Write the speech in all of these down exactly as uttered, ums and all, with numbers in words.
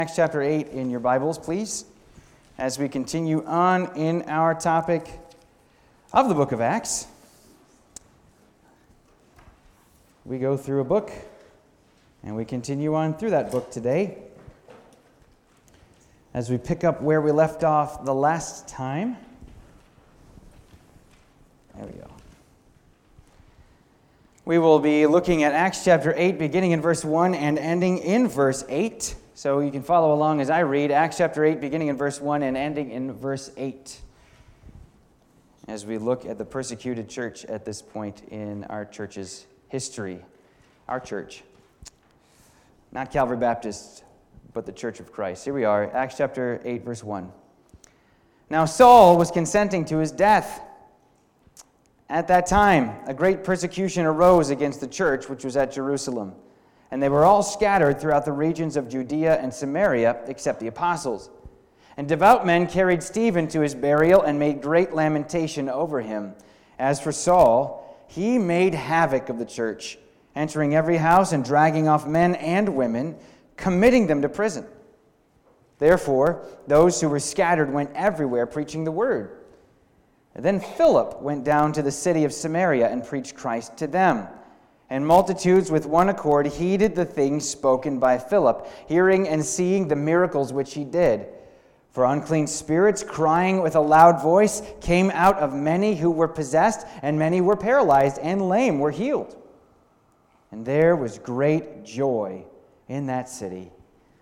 Acts chapter eight in your Bibles, please, as we continue on in our topic of the book of Acts. We go through a book, and we continue on through that book today as we pick up where we left off the last time. There we go. We will be looking at Acts chapter eight, beginning in verse one and ending in verse eight. So you can follow along as I read Acts chapter eight, beginning in verse one and ending in verse eight, as we look at the persecuted church at this point in our church's history. Our church. Not Calvary Baptist, but the Church of Christ. Here we are, Acts chapter eight, verse one. Now Saul was consenting to his death. At that time, a great persecution arose against the church which was at Jerusalem. And they were all scattered throughout the regions of Judea and Samaria, except the apostles. And devout men carried Stephen to his burial and made great lamentation over him. As for Saul, he made havoc of the church, entering every house and dragging off men and women, committing them to prison. Therefore, those who were scattered went everywhere preaching the word. And then Philip went down to the city of Samaria and preached Christ to them. And multitudes with one accord heeded the things spoken by Philip, hearing and seeing the miracles which he did. For unclean spirits, crying with a loud voice, came out of many who were possessed, and many were paralyzed, and lame were healed. And there was great joy in that city.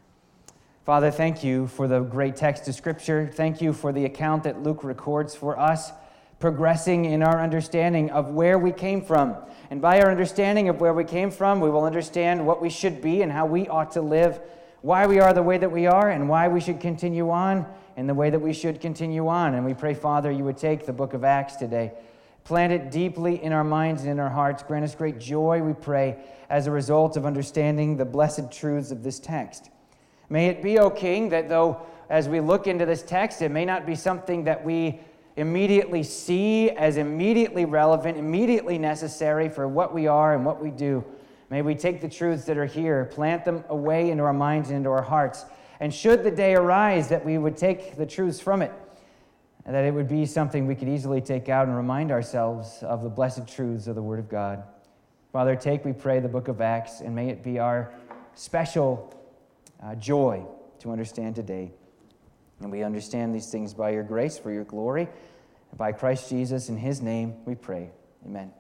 Father, thank you for the great text of Scripture. Thank you for the account that Luke records for us, progressing in our understanding of where we came from. And by our understanding of where we came from, we will understand what we should be and how we ought to live, why we are the way that we are, and why we should continue on in the way that we should continue on. And we pray, Father, you would take the book of Acts today, plant it deeply in our minds and in our hearts. Grant us great joy, we pray, as a result of understanding the blessed truths of this text. May it be, O King, that though as we look into this text, it may not be something that we immediately see as immediately relevant, immediately necessary for what we are and what we do. May we take the truths that are here, plant them away into our minds and into our hearts. And should the day arise that we would take the truths from it, and that it would be something we could easily take out and remind ourselves of the blessed truths of the Word of God. Father, take, we pray, the book of Acts, and may it be our special uh, joy to understand today. And we understand these things by your grace, for your glory, and by Christ Jesus. In his name we pray. Amen.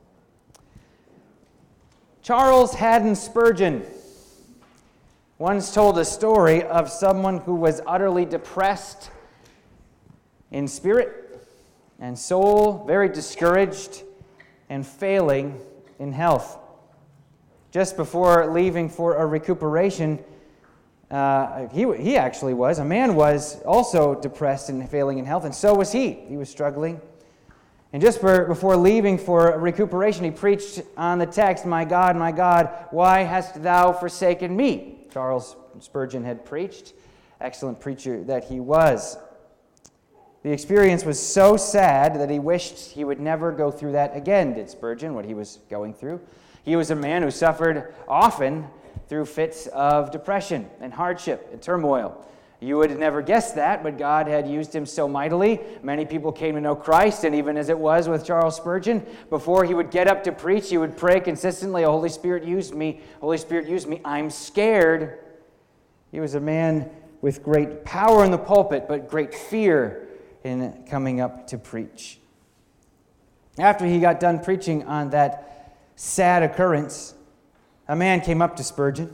Charles Haddon Spurgeon once told a story of someone who was utterly depressed in spirit and soul, very discouraged and failing in health. Just before leaving for a recuperation, Uh, he he actually was. A man was also depressed and failing in health, and so was he. He was struggling. And just for, before leaving for recuperation, he preached on the text, "My God, my God, why hast thou forsaken me?" Charles Spurgeon had preached. Excellent preacher that he was. The experience was so sad that he wished he would never go through that again, did Spurgeon, what he was going through. He was a man who suffered often through fits of depression and hardship and turmoil. You would have never guessed that, but God had used him so mightily. Many people came to know Christ, and even as it was with Charles Spurgeon, before he would get up to preach, he would pray consistently, "Oh, Holy Spirit, use me. Holy Spirit, use me. I'm scared." He was a man with great power in the pulpit, but great fear in coming up to preach. After he got done preaching on that sad occurrence, a man came up to Spurgeon,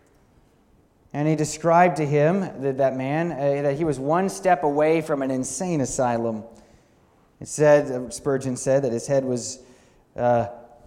and he described to him, that, that man, uh, that he was one step away from an insane asylum. It said, uh, Spurgeon said, that his head was uh,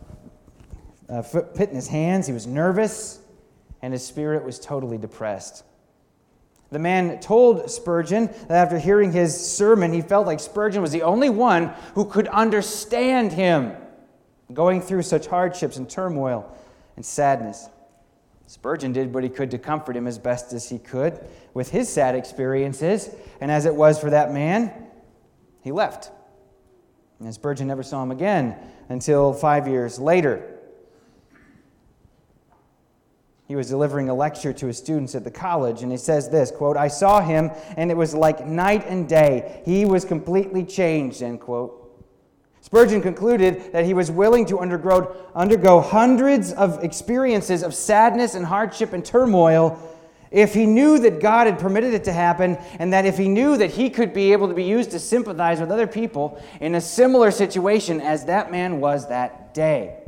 uh, put in his hands, he was nervous, and his spirit was totally depressed. The man told Spurgeon that after hearing his sermon, he felt like Spurgeon was the only one who could understand him, going through such hardships and turmoil and sadness. Spurgeon did what he could to comfort him as best as he could with his sad experiences, and as it was for that man, he left. And Spurgeon never saw him again until five years later. He was delivering a lecture to his students at the college, and he says this, quote, "I saw him, and it was like night and day. He was completely changed," end quote. Spurgeon concluded that he was willing to undergo, undergo hundreds of experiences of sadness and hardship and turmoil if he knew that God had permitted it to happen, and that if he knew that he could be able to be used to sympathize with other people in a similar situation as that man was that day.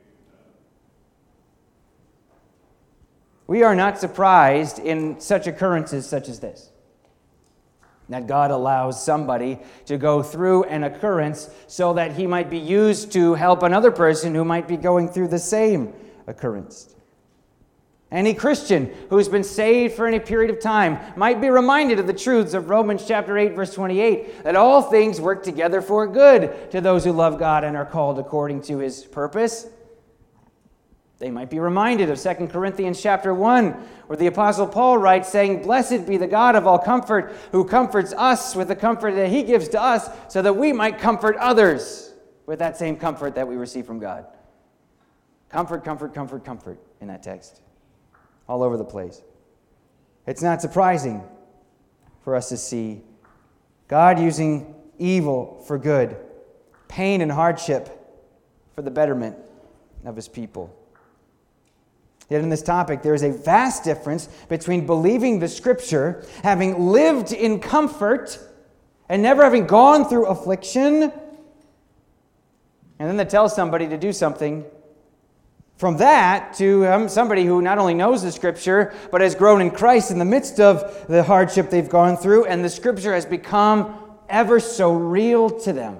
We are not surprised in such occurrences such as this, that God allows somebody to go through an occurrence so that he might be used to help another person who might be going through the same occurrence. Any Christian who's been saved for any period of time might be reminded of the truths of Romans chapter eight, verse twenty-eight, that all things work together for good to those who love God and are called according to his purpose. They might be reminded of Second Corinthians chapter one, where the Apostle Paul writes, saying, "Blessed be the God of all comfort, who comforts us with the comfort that he gives to us, so that we might comfort others with that same comfort that we receive from God." Comfort, comfort, comfort, comfort in that text. All over the place. It's not surprising for us to see God using evil for good, pain and hardship for the betterment of his people. Yet in this topic, there is a vast difference between believing the Scripture, having lived in comfort, and never having gone through affliction, and then to tell somebody to do something. From that to um, somebody who not only knows the Scripture, but has grown in Christ in the midst of the hardship they've gone through, and the Scripture has become ever so real to them.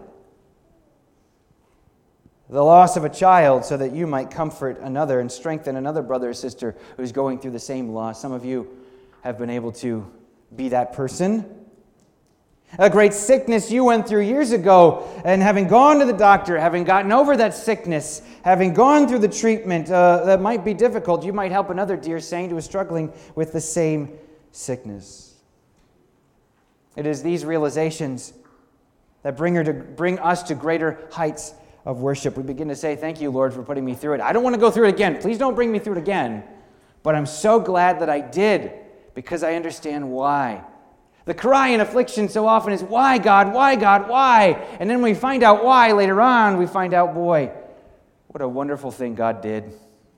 The loss of a child so that you might comfort another and strengthen another brother or sister who's going through the same loss. Some of you have been able to be that person. A great sickness you went through years ago, and having gone to the doctor, having gotten over that sickness, having gone through the treatment uh, that might be difficult, you might help another dear saint who is struggling with the same sickness. It is these realizations that bring her to bring us to greater heights of worship. We begin to say, "Thank you, Lord, for putting me through it. I don't want to go through it again. Please don't bring me through it again. But I'm so glad that I did, because I understand why." The cry in affliction so often is, "Why, God? Why, God? Why?" And then we find out why later on. We find out, boy, what a wonderful thing God did.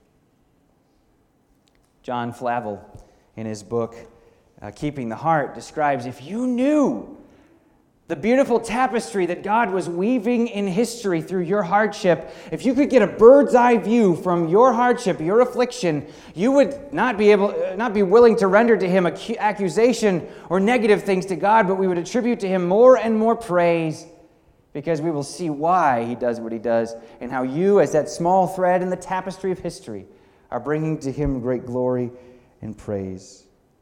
John Flavel, in his book, uh, Keeping the Heart, describes, if you knew the beautiful tapestry that God was weaving in history through your hardship, if you could get a bird's eye view from your hardship, your affliction, you would not be able, not be willing to render to him accusation or negative things to God, but we would attribute to him more and more praise, because we will see why he does what he does, and how you, as that small thread in the tapestry of history, are bringing to him great glory and praise.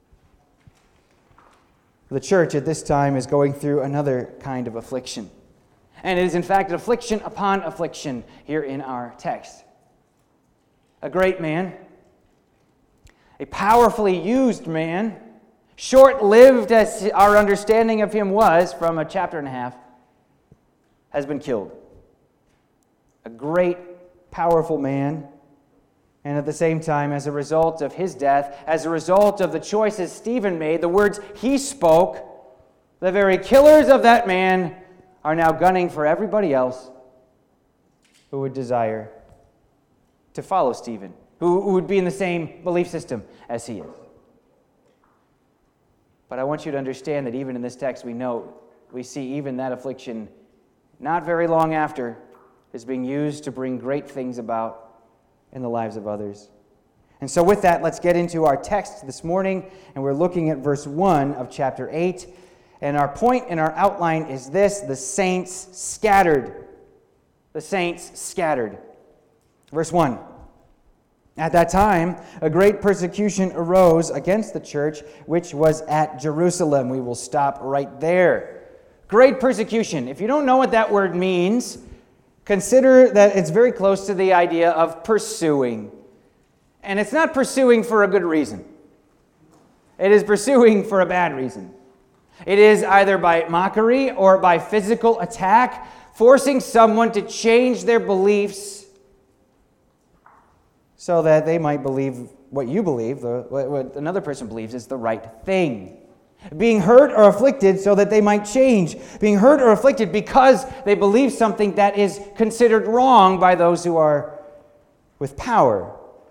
The church at this time is going through another kind of affliction. And it is in fact affliction upon affliction here in our text. A great man, a powerfully used man, short-lived as our understanding of him was from a chapter and a half, has been killed. A great, powerful man. And at the same time, as a result of his death, as a result of the choices Stephen made, the words he spoke, the very killers of that man are now gunning for everybody else who would desire to follow Stephen, who would be in the same belief system as he is. But I want you to understand that even in this text we note, we see even that affliction, not very long after, is being used to bring great things about in the lives of others. And so with that, let's get into our text this morning, and we're looking at verse one of chapter eight. And our point in our outline is this: the saints scattered. The saints scattered. Verse one. At that time, a great persecution arose against the church, which was at Jerusalem. We will stop right there. Great persecution. If you don't know what that word means, consider that it's very close to the idea of pursuing. And it's not pursuing for a good reason. It is pursuing for a bad reason. It is either by mockery or by physical attack, forcing someone to change their beliefs so that they might believe what you believe, the, what, what another person believes is the right thing. Being hurt or afflicted so that they might change. Being hurt or afflicted because they believe something that is considered wrong by those who are with power.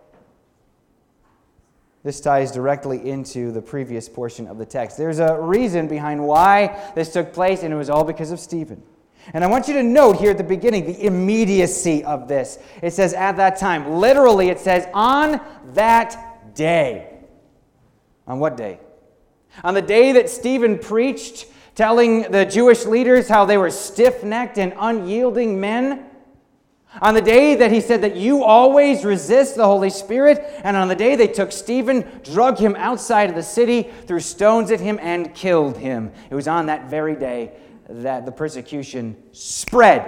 This ties directly into the previous portion of the text. There's a reason behind why this took place, and it was all because of Stephen. And I want you to note here at the beginning the immediacy of this. It says, at that time. Literally, it says, on that day. On what day? On the day that Stephen preached, telling the Jewish leaders how they were stiff-necked and unyielding men. On the day that he said that you always resist the Holy Spirit, and on the day they took Stephen, drug him outside of the city, threw stones at him, and killed him. It was on that very day that the persecution spread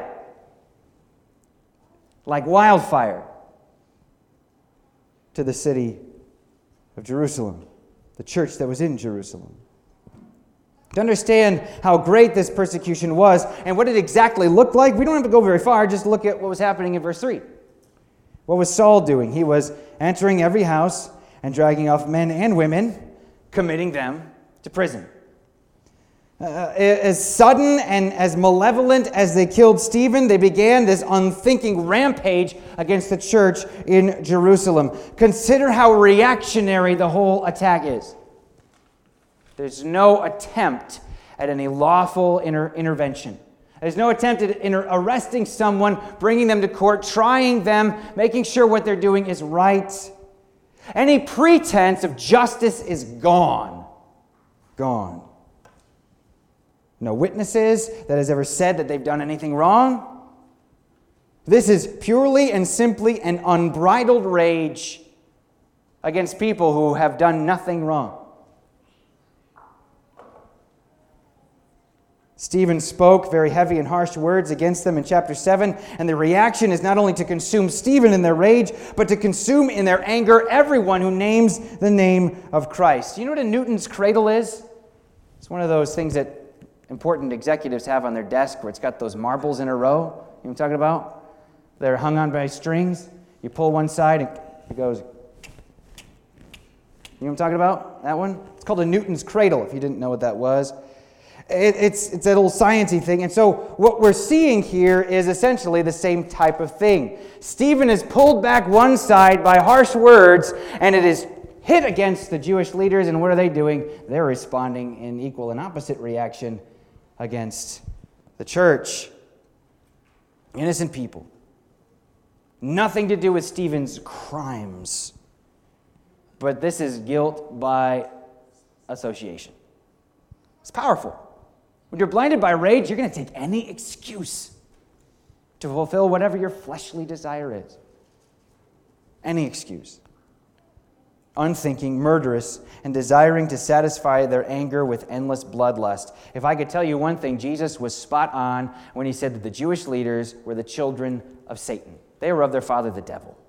like wildfire to the city of Jerusalem, the church that was in Jerusalem. To understand how great this persecution was and what it exactly looked like, we don't have to go very far. Just look at what was happening in verse three. What was Saul doing? He was entering every house and dragging off men and women, committing them to prison. Uh, as sudden and as malevolent as they killed Stephen, they began this unthinking rampage against the church in Jerusalem. Consider how reactionary the whole attack is. There's no attempt at any lawful inter- intervention. There's no attempt at inter- arresting someone, bringing them to court, trying them, making sure what they're doing is right. Any pretense of justice is gone. Gone. No witnesses that has ever said that they've done anything wrong. This is purely and simply an unbridled rage against people who have done nothing wrong. Stephen spoke very heavy and harsh words against them in chapter seven, and the reaction is not only to consume Stephen in their rage, but to consume in their anger everyone who names the name of Christ. Do you know what a Newton's cradle is? It's one of those things that important executives have on their desk where it's got those marbles in a row. You know what I'm talking about? They're hung on by strings. You pull one side and it goes. You know what I'm talking about? That one? It's called a Newton's cradle, if you didn't know what that was. It, it's, it's that little sciencey thing. And so what we're seeing here is essentially the same type of thing. Stephen is pulled back one side by harsh words, and it is hit against the Jewish leaders. And what are they doing? They're responding in equal and opposite reaction against the church. Innocent people. Nothing to do with Stephen's crimes. But this is guilt by association. It's powerful. When you're blinded by rage, you're going to take any excuse to fulfill whatever your fleshly desire is. Any excuse. Unthinking, murderous, and desiring to satisfy their anger with endless bloodlust. If I could tell you one thing, Jesus was spot on when he said that the Jewish leaders were the children of Satan. They were of their father, the devil.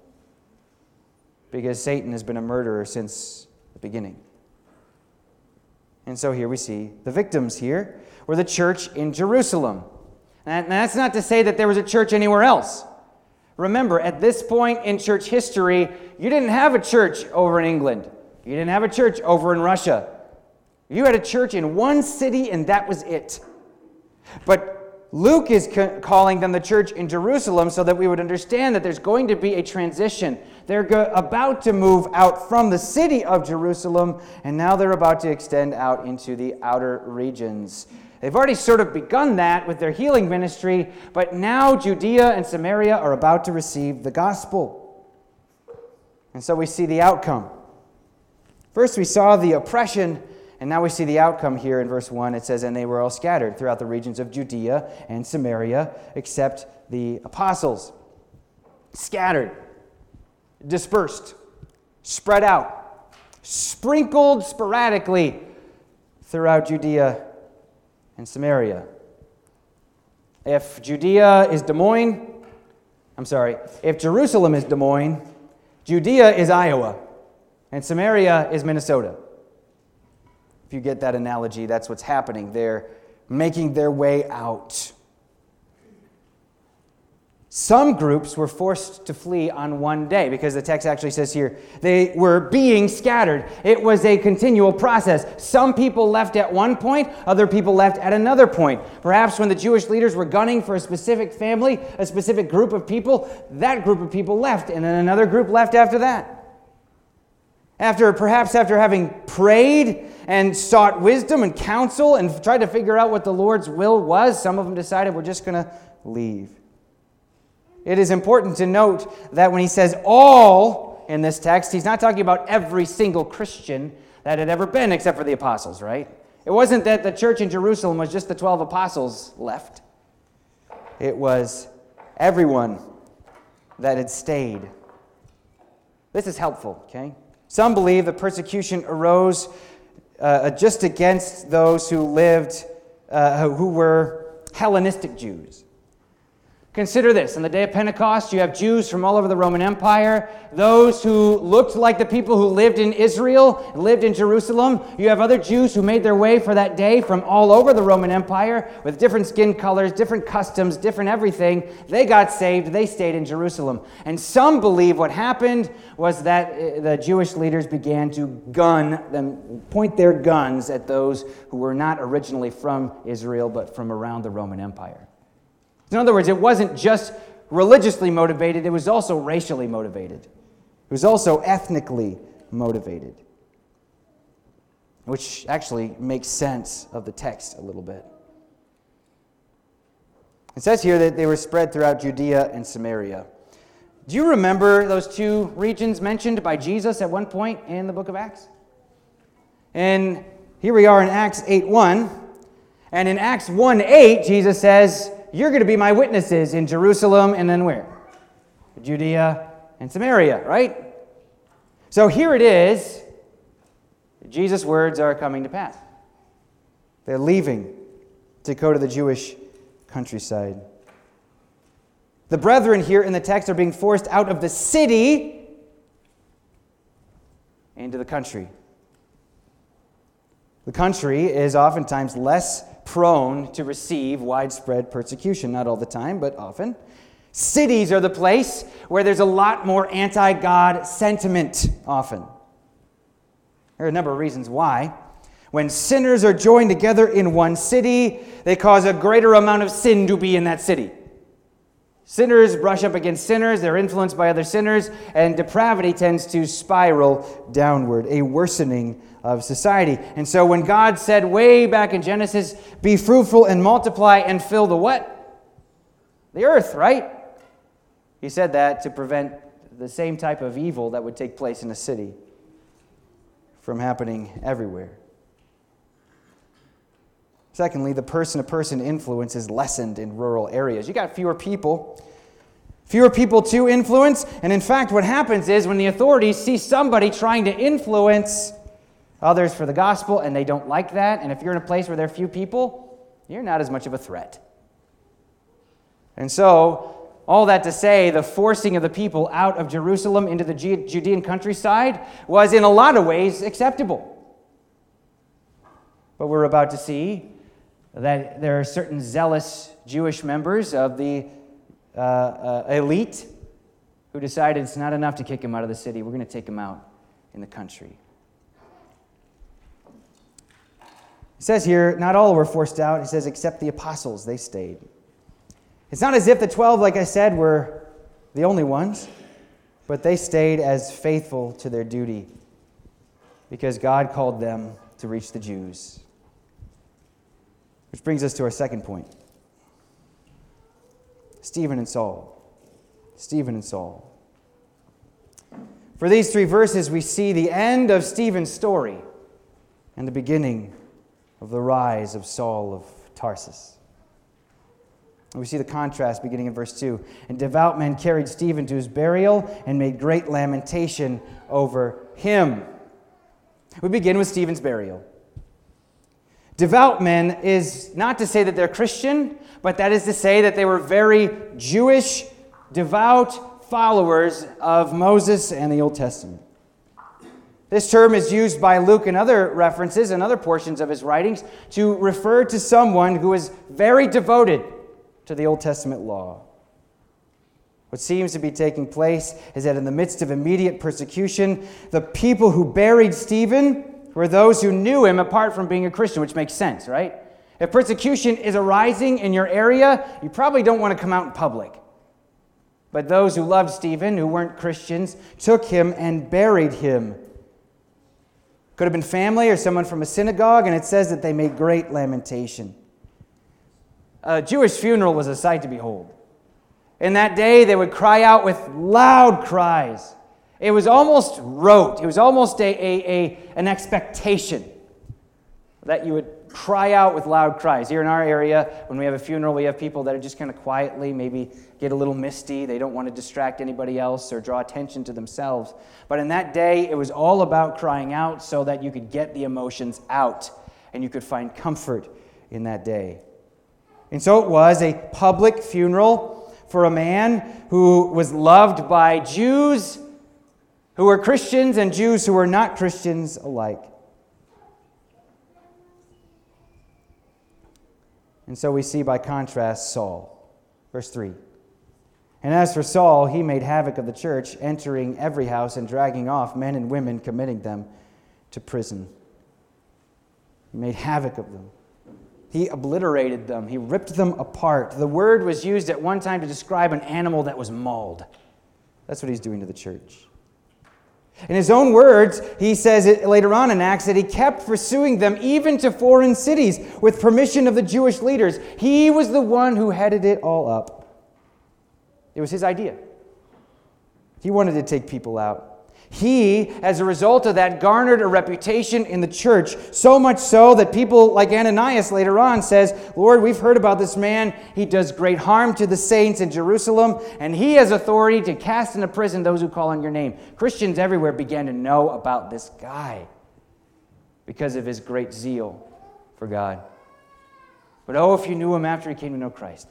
Because Satan has been a murderer since the beginning. And so here we see the victims here were the church in Jerusalem. And that's not to say that there was a church anywhere else. Remember, at this point in church history, you didn't have a church over in England. You didn't have a church over in Russia. You had a church in one city, and that was it. But Luke is ca- calling them the church in Jerusalem so that we would understand that there's going to be a transition. They're go- about to move out from the city of Jerusalem, and now they're about to extend out into the outer regions. They've already sort of begun that with their healing ministry, but now Judea and Samaria are about to receive the gospel. And so we see the outcome. First we saw the oppression, and now we see the outcome here in verse one. It says, and they were all scattered throughout the regions of Judea and Samaria, except the apostles. Scattered, dispersed, spread out, sprinkled sporadically throughout Judea and Samaria. If Judea is Des Moines, I'm sorry, if Jerusalem is Des Moines, Judea is Iowa, and Samaria is Minnesota. If you get that analogy, that's what's happening. They're making their way out. Some groups were forced to flee on one day, because the text actually says here, they were being scattered. It was a continual process. Some people left at one point, other people left at another point. Perhaps when the Jewish leaders were gunning for a specific family, a specific group of people, that group of people left, and then another group left after that. After, perhaps after having prayed and sought wisdom and counsel and tried to figure out what the Lord's will was, some of them decided, we're just going to leave. It is important to note that when he says all in this text, he's not talking about every single Christian that had ever been except for the apostles, right? It wasn't that the church in Jerusalem was just the twelve apostles left. It was everyone that had stayed. This is helpful, okay? Some believe the persecution arose uh, just against those who lived, uh, who were Hellenistic Jews. Consider this. On the day of Pentecost, you have Jews from all over the Roman Empire, those who looked like the people who lived in Israel, lived in Jerusalem. You have other Jews who made their way for that day from all over the Roman Empire with different skin colors, different customs, different everything. They got saved. They stayed in Jerusalem. And some believe what happened was that the Jewish leaders began to gun them, point their guns at those who were not originally from Israel, but from around the Roman Empire. In other words, it wasn't just religiously motivated, it was also racially motivated. It was also ethnically motivated, which actually makes sense of the text a little bit. It says here that they were spread throughout Judea and Samaria. Do you remember those two regions mentioned by Jesus at one point in the book of Acts? And here we are in Acts eight one, and in Acts one eight, Jesus says, you're going to be my witnesses in Jerusalem, and then where? Judea and Samaria, right? So here it is. Jesus' words are coming to pass. They're leaving to go to the Jewish countryside. The brethren here in the text are being forced out of the city into the country. The country is oftentimes less prone to receive widespread persecution. Not all the time, but often. Cities are the place where there's a lot more anti-God sentiment, often. There are a number of reasons why. When sinners are joined together in one city, they cause a greater amount of sin to be in that city. Sinners brush up against sinners, they're influenced by other sinners, and depravity tends to spiral downward, a worsening of society. And so when God said way back in Genesis, be fruitful and multiply and fill the what? The earth, right? He said that to prevent the same type of evil that would take place in a city from happening everywhere. Secondly, the person-to-person influence is lessened in rural areas. You got fewer people, fewer people to influence, and in fact, what happens is when the authorities see somebody trying to influence others for the gospel, and they don't like that, and if you're in a place where there are few people, you're not as much of a threat. And so, all that to say, the forcing of the people out of Jerusalem into the Judean countryside was in a lot of ways acceptable. But we're about to see that there are certain zealous Jewish members of the uh, uh, elite who decided it's not enough to kick him out of the city. We're going to take him out in the country. It says here, not all were forced out. It says, except the apostles, they stayed. It's not as if the twelve, like I said, were the only ones, but they stayed as faithful to their duty because God called them to reach the Jews. Which brings us to our second point. Stephen and Saul. Stephen and Saul. For these three verses, we see the end of Stephen's story and the beginning of the rise of Saul of Tarsus. And we see the contrast beginning in verse two. And devout men carried Stephen to his burial and made great lamentation over him. We begin with Stephen's burial. Devout men is not to say that they're Christian, but that is to say that they were very Jewish, devout followers of Moses and the Old Testament. This term is used by Luke in other references and other portions of his writings to refer to someone who is very devoted to the Old Testament law. What seems to be taking place is that in the midst of immediate persecution, the people who buried Stephen were those who knew him apart from being a Christian, which makes sense, right? If persecution is arising in your area, you probably don't want to come out in public. But those who loved Stephen, who weren't Christians, took him and buried him. Could have been family or someone from a synagogue, and it says that they made great lamentation. A Jewish funeral was a sight to behold. In that day, they would cry out with loud cries. It was almost rote. It was almost a, a, a, an expectation that you would cry out with loud cries. Here in our area, when we have a funeral, we have people that are just kind of quietly, maybe get a little misty. They don't want to distract anybody else or draw attention to themselves. But in that day, it was all about crying out so that you could get the emotions out and you could find comfort in that day. And so it was a public funeral for a man who was loved by Jews who were Christians and Jews who were not Christians alike. And so we see by contrast Saul. Verse three. And as for Saul, he made havoc of the church, entering every house and dragging off men and women, committing them to prison. He made havoc of them. He obliterated them. He ripped them apart. The word was used at one time to describe an animal that was mauled. That's what he's doing to the church. In his own words, he says it later on in Acts that he kept pursuing them even to foreign cities with permission of the Jewish leaders. He was the one who headed it all up. It was his idea. He wanted to take people out. He, as a result of that, garnered a reputation in the church, so much so that people like Ananias later on says, Lord, we've heard about this man. He does great harm to the saints in Jerusalem, and he has authority to cast into prison those who call on your name. Christians everywhere began to know about this guy because of his great zeal for God. But oh, if you knew him after he came to know Christ.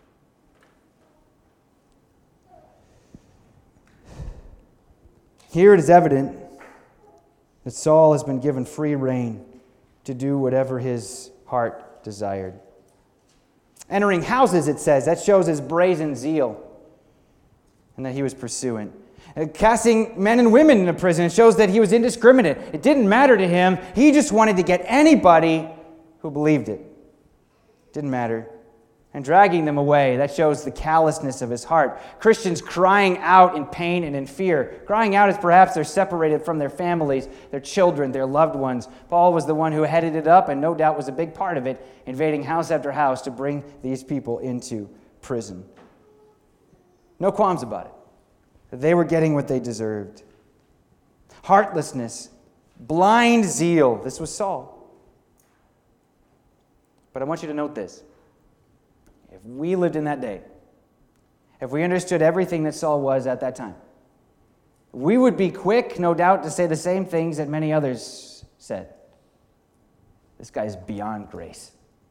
Here it is evident that Saul has been given free rein to do whatever his heart desired. Entering houses, it says, that shows his brazen zeal and that he was pursuant. Uh, casting men and women into prison, it shows that he was indiscriminate. It didn't matter to him. He just wanted to get anybody who believed it. Didn't matter. And dragging them away, that shows the callousness of his heart. Christians crying out in pain and in fear. Crying out as perhaps they're separated from their families, their children, their loved ones. Paul was the one who headed it up and no doubt was a big part of it, invading house after house to bring these people into prison. No qualms about it. They were getting what they deserved. Heartlessness, blind zeal. This was Saul. But I want you to note this. If we lived in that day, if we understood everything that Saul was at that time, we would be quick, no doubt, to say the same things that many others said. This guy is beyond grace.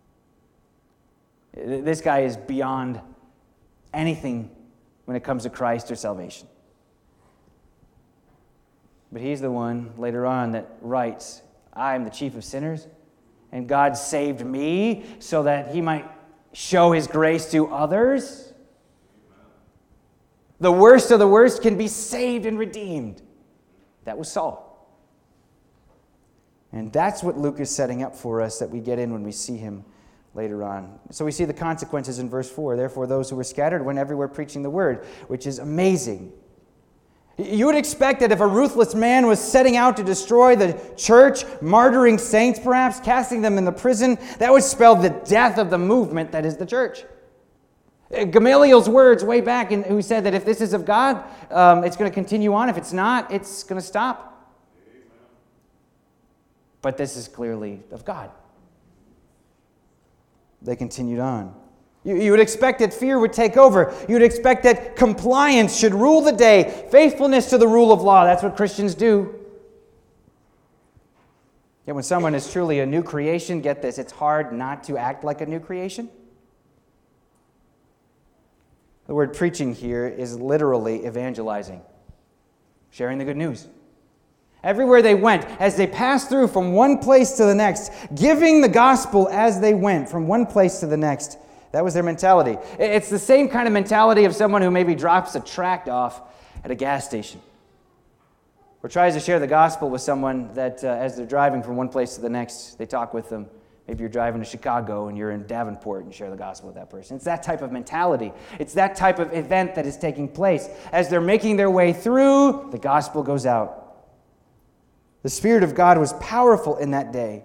This guy is beyond anything when it comes to Christ or salvation. But he's the one later on that writes, I am the chief of sinners, and God saved me so that he might show his grace to others. The worst of the worst can be saved and redeemed. That was Saul. And that's what Luke is setting up for us that we get in when we see him later on. So we see the consequences in verse four. Therefore, those who were scattered went everywhere preaching the word, which is amazing. You would expect that if a ruthless man was setting out to destroy the church, martyring saints perhaps, casting them in the prison, that would spell the death of the movement that is the church. Gamaliel's words way back, in, who said that if this is of God, um, it's going to continue on. If it's not, it's going to stop. But this is clearly of God. They continued on. You, you would expect that fear would take over. You would expect that compliance should rule the day. Faithfulness to the rule of law. That's what Christians do. Yet when someone is truly a new creation, get this, it's hard not to act like a new creation. The word preaching here is literally evangelizing, sharing the good news. Everywhere they went, as they passed through from one place to the next, giving the gospel as they went from one place to the next, That was their mentality. It's the same kind of mentality of someone who maybe drops a tract off at a gas station or tries to share the gospel with someone that uh, as they're driving from one place to the next, they talk with them. Maybe you're driving to Chicago and you're in Davenport and share the gospel with that person. It's that type of mentality. It's that type of event that is taking place. As they're making their way through, the gospel goes out. The Spirit of God was powerful in that day.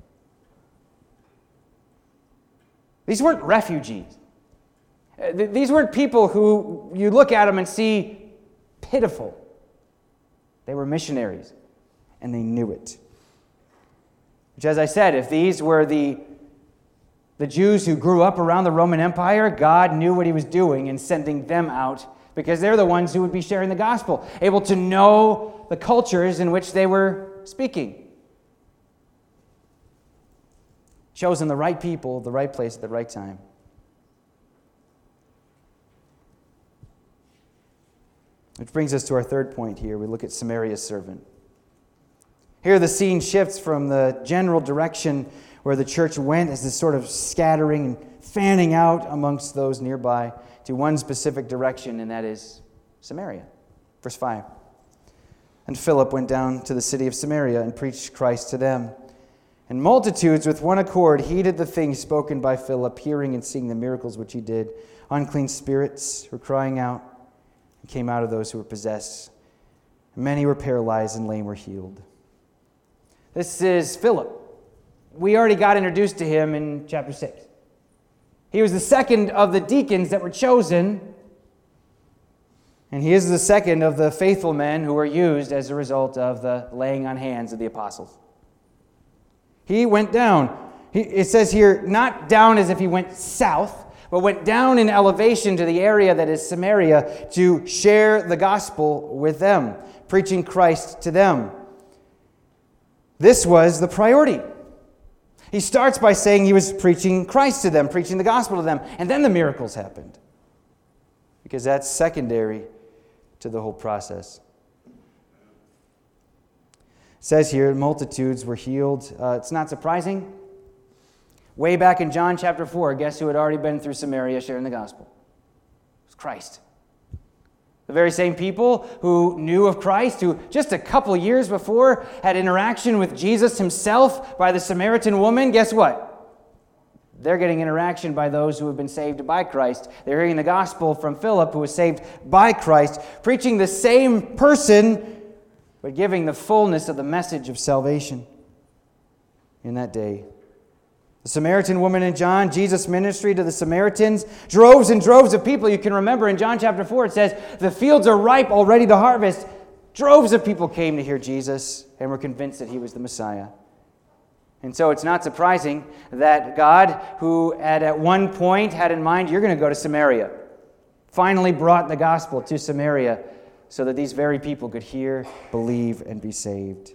These weren't refugees. These weren't people who you look at them and see pitiful. They were missionaries, and they knew it. Which, as I said, if these were the, the Jews who grew up around the Roman Empire, God knew what he was doing in sending them out because they're the ones who would be sharing the gospel, able to know the cultures in which they were speaking. Chosen the right people, the right place at the right time. Which brings us to our third point here. We look at Samaria's servant. Here the scene shifts from the general direction where the church went as this sort of scattering and fanning out amongst those nearby to one specific direction, and that is Samaria. Verse five. And Philip went down to the city of Samaria and preached Christ to them. And multitudes with one accord heeded the things spoken by Philip, hearing and seeing the miracles which he did. Unclean spirits were crying out and came out of those who were possessed. Many were paralyzed and lame were healed. This is Philip. We already got introduced to him in chapter six. He was the second of the deacons that were chosen, and he is the second of the faithful men who were used as a result of the laying on hands of the apostles. He went down. He, it says here, not down as if he went south, but went down in elevation to the area that is Samaria to share the gospel with them, preaching Christ to them. This was the priority. He starts by saying he was preaching Christ to them, preaching the gospel to them, and then the miracles happened. Because that's secondary to the whole process. It says here, multitudes were healed. Uh, it's not surprising. Way back in John chapter four, guess who had already been through Samaria sharing the gospel? It was Christ. The very same people who knew of Christ, who just a couple years before had interaction with Jesus himself by the Samaritan woman, guess what? They're getting interaction by those who have been saved by Christ. They're hearing the gospel from Philip, who was saved by Christ, preaching the same person, but giving the fullness of the message of salvation in that day. The Samaritan woman in John, Jesus' ministry to the Samaritans, droves and droves of people. You can remember in John chapter four, it says, the fields are ripe, already to harvest. Droves of people came to hear Jesus and were convinced that he was the Messiah. And so it's not surprising that God, who at, at one point had in mind, you're going to go to Samaria, finally brought the gospel to Samaria so that these very people could hear, believe, and be saved.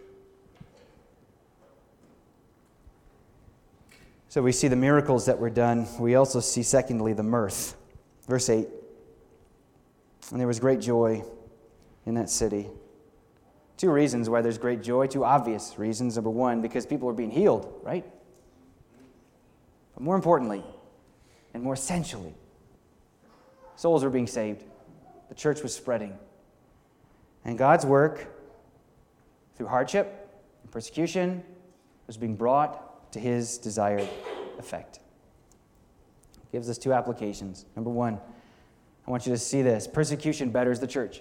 So we see the miracles that were done. We also see, secondly, the mirth. Verse eight. And there was great joy in that city. Two reasons why there's great joy, two obvious reasons. Number one, because people are being healed, right? But more importantly, and more essentially, souls are being saved. The church was spreading. And God's work, through hardship and persecution, was being brought to his desired effect. Gives us two applications. Number one, I want you to see this. Persecution betters the church.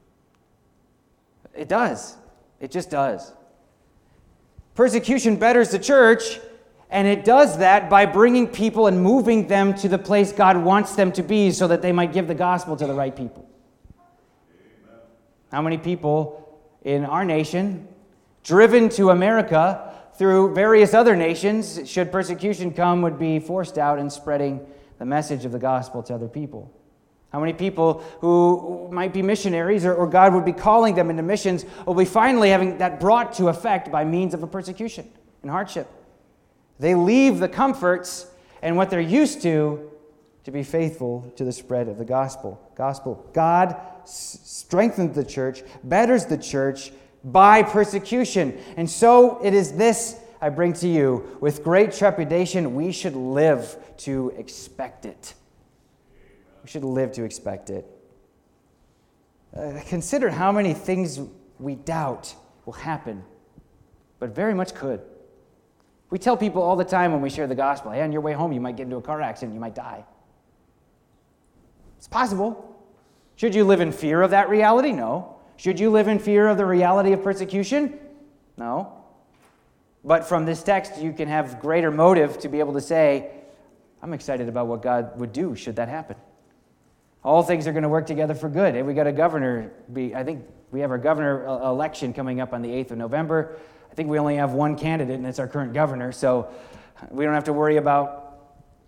It does. It just does. Persecution betters the church, and it does that by bringing people and moving them to the place God wants them to be so that they might give the gospel to the right people. Amen. How many people in our nation, driven to America through various other nations, should persecution come, would be forced out and spreading the message of the gospel to other people? How many people who might be missionaries, or, or God would be calling them into missions, will be finally having that brought to effect by means of a persecution and hardship? They leave the comforts and what they're used to to be faithful to the spread of the gospel. Gospel. God s- strengthens the church, betters the church by persecution. And so it is this I bring to you. With great trepidation, we should live to expect it. We should live to expect it. Uh, consider how many things we doubt will happen, but very much could. We tell people all the time when we share the gospel, hey, on your way home, you might get into a car accident, you might die. It's possible. Should you live in fear of that reality? No. Should you live in fear of the reality of persecution? No. But from this text, you can have greater motive to be able to say, I'm excited about what God would do should that happen. All things are going to work together for good. And we got a governor, be, I think we have our governor election coming up on the eighth of November. I think we only have one candidate, and it's our current governor, so we don't have to worry about,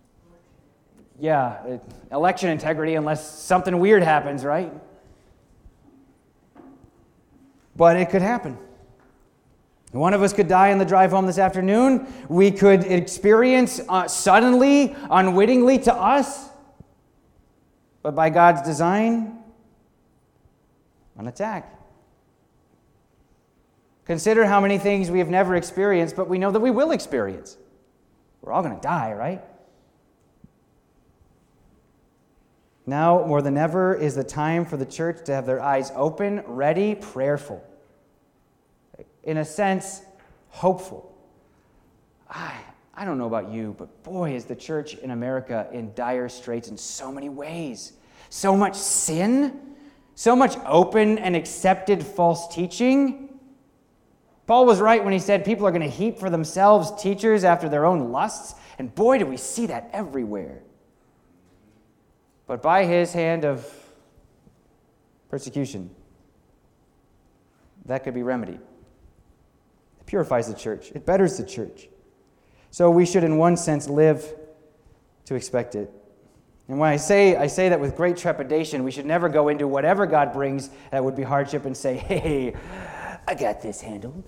yeah, election integrity unless something weird happens, right? But it could happen. One of us could die on the drive home this afternoon. We could experience uh, suddenly, unwittingly to us, but by God's design, an attack. Consider how many things we have never experienced, but we know that we will experience. We're all going to die, right? Now, more than ever, is the time for the church to have their eyes open, ready, prayerful. In a sense, hopeful. I, I don't know about you, but boy, is the church in America in dire straits in so many ways. So much sin, so much open and accepted false teaching. Paul was right when he said people are going to heap for themselves teachers after their own lusts, and boy, do we see that everywhere. But by his hand of persecution, that could be remedied. It purifies the church. It betters the church. So we should, in one sense, live to expect it. And when I say I say that with great trepidation, we should never go into whatever God brings that would be hardship and say, hey, I got this handled.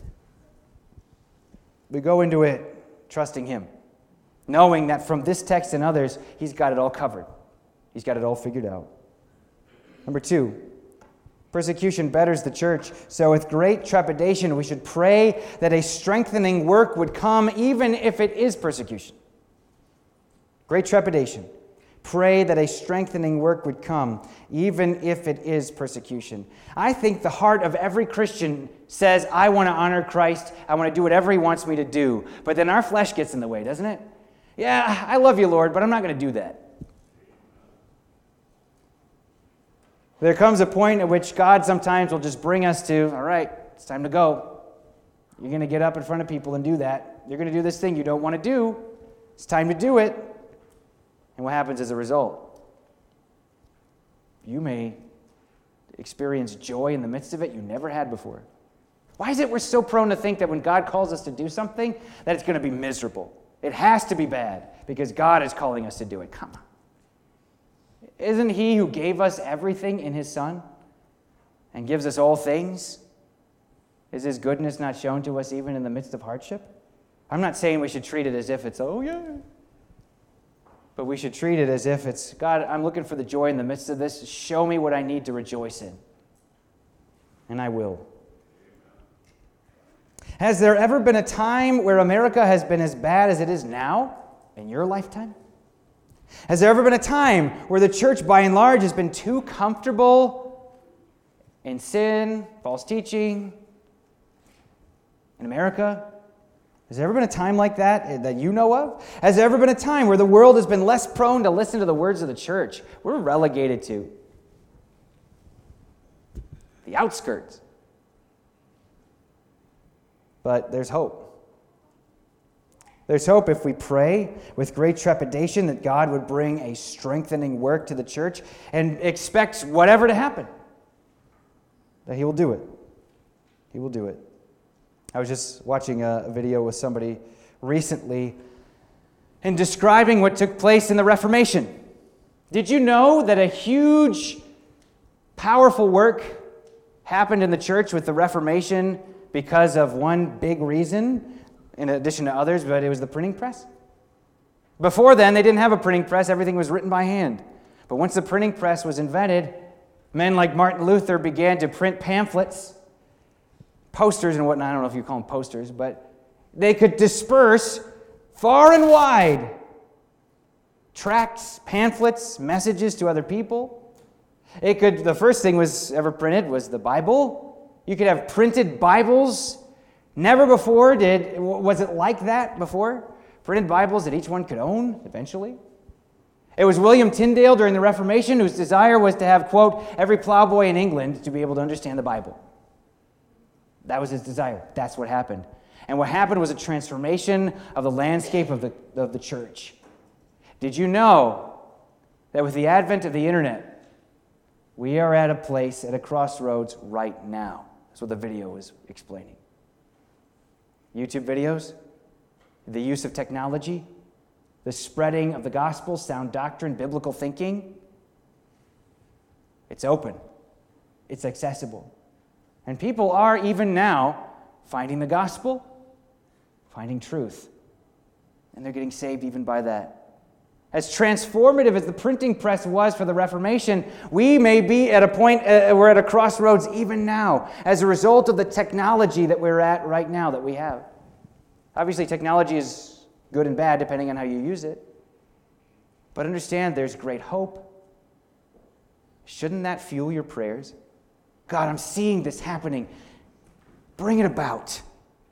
We go into it trusting Him, knowing that from this text and others, He's got it all covered. He's got it all figured out. Number two, persecution betters the church. So with great trepidation, we should pray that a strengthening work would come even if it is persecution. Great trepidation. Pray that a strengthening work would come, even if it is persecution. I think the heart of every Christian says, I want to honor Christ. I want to do whatever He wants me to do. But then our flesh gets in the way, doesn't it? Yeah, I love you, Lord, but I'm not going to do that. There comes a point at which God sometimes will just bring us to, all right, it's time to go. You're going to get up in front of people and do that. You're going to do this thing you don't want to do. It's time to do it. And what happens as a result? You may experience joy in the midst of it you never had before. Why is it we're so prone to think that when God calls us to do something, that it's going to be miserable? It has to be bad because God is calling us to do it. Come on. Isn't He who gave us everything in His Son and gives us all things? Is His goodness not shown to us even in the midst of hardship? I'm not saying we should treat it as if it's, oh yeah. But we should treat it as if it's, God, I'm looking for the joy in the midst of this. Show me what I need to rejoice in. And I will. Has there ever been a time where America has been as bad as it is now in your lifetime? Has there ever been a time where the church, by and large, has been too comfortable in sin, false teaching, in America? Has there ever been a time like that that you know of? Has there ever been a time where the world has been less prone to listen to the words of the church? We're relegated to the outskirts. But there's hope. There's hope if we pray with great trepidation that God would bring a strengthening work to the church and expect whatever to happen, that He will do it. He will do it. I was just watching a video with somebody recently and describing what took place in the Reformation. Did you know that a huge, powerful work happened in the church with the Reformation because of one big reason, in addition to others, but it was the printing press? Before then, they didn't have a printing press. Everything was written by hand. But once the printing press was invented, men like Martin Luther began to print pamphlets, posters and whatnot. I don't know if you call them posters, but They could disperse far and wide tracts, pamphlets, messages to other people. It could, the first thing was ever printed was the Bible. You could have printed Bibles. Never before did, was it like that before? Printed Bibles that each one could own eventually. It was William Tyndale during the Reformation whose desire was to have, quote, every plowboy in England to be able to understand the Bible. That was his desire. That's what happened. And what happened was a transformation of the landscape of the, of the church. Did you know that with the advent of the internet, we are at a place, at a crossroads right now? That's what the video is explaining. YouTube videos, the use of technology, the spreading of the gospel, sound doctrine, biblical thinking. It's open. It's accessible. And people are, even now, finding the gospel, finding truth. And they're getting saved even by that. As transformative as the printing press was for the Reformation, we may be at a point, uh, we're at a crossroads even now, as a result of the technology that we're at right now that we have. Obviously, technology is good and bad depending on how you use it. But understand there's great hope. Shouldn't that fuel your prayers? God, I'm seeing this happening. Bring it about.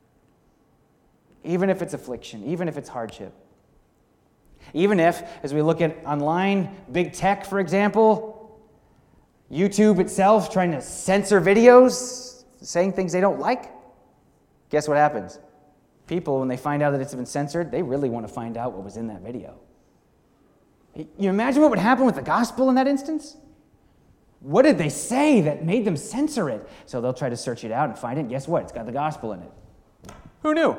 Even if it's affliction, even if it's hardship. Even if, as we look at online, big tech, for example, YouTube itself trying to censor videos, saying things they don't like, guess what happens? People, when they find out that it's been censored, they really want to find out what was in that video. You imagine what would happen with the gospel in that instance? What did they say that made them censor it? So they'll try to search it out and find it, and guess what? It's got the gospel in it. Who knew?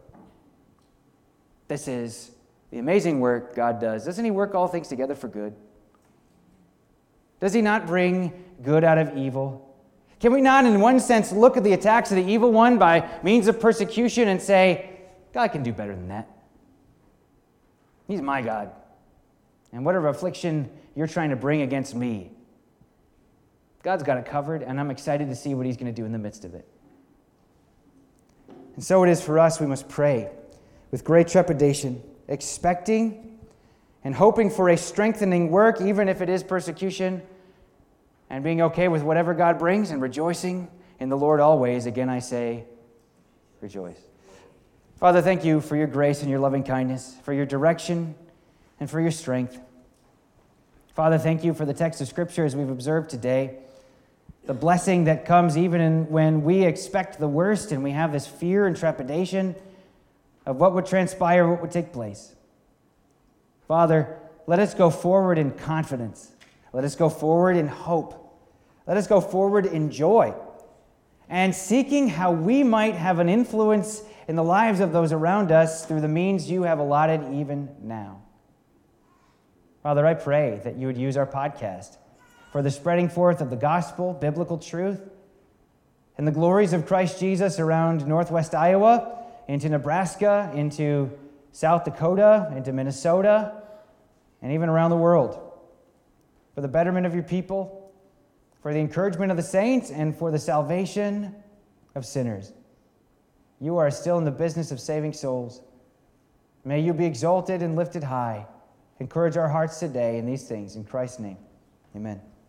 This is the amazing work God does. Doesn't He work all things together for good? Does He not bring good out of evil? Can we not, in one sense, look at the attacks of the evil one by means of persecution and say, God can do better than that. He's my God. And whatever affliction you're trying to bring against me, God's got it covered, and I'm excited to see what He's going to do in the midst of it. And so it is for us. We must pray with great trepidation, expecting and hoping for a strengthening work, even if it is persecution, and being okay with whatever God brings and rejoicing in the Lord always. Again, I say, rejoice. Father, thank You for Your grace and Your loving kindness, for Your direction and for Your strength. Father, thank You for the text of Scripture as we've observed today, the blessing that comes even in when we expect the worst and we have this fear and trepidation of what would transpire, what would take place. Father, let us go forward in confidence. Let us go forward in hope. Let us go forward in joy and seeking how we might have an influence in the lives of those around us through the means You have allotted even now. Father, I pray that You would use our podcast for the spreading forth of the gospel, biblical truth, and the glories of Christ Jesus around northwest Iowa, into Nebraska, into South Dakota, into Minnesota, and even around the world. For the betterment of Your people, for the encouragement of the saints, and for the salvation of sinners. You are still in the business of saving souls. May You be exalted and lifted high. Encourage our hearts today in these things. In Christ's name, amen.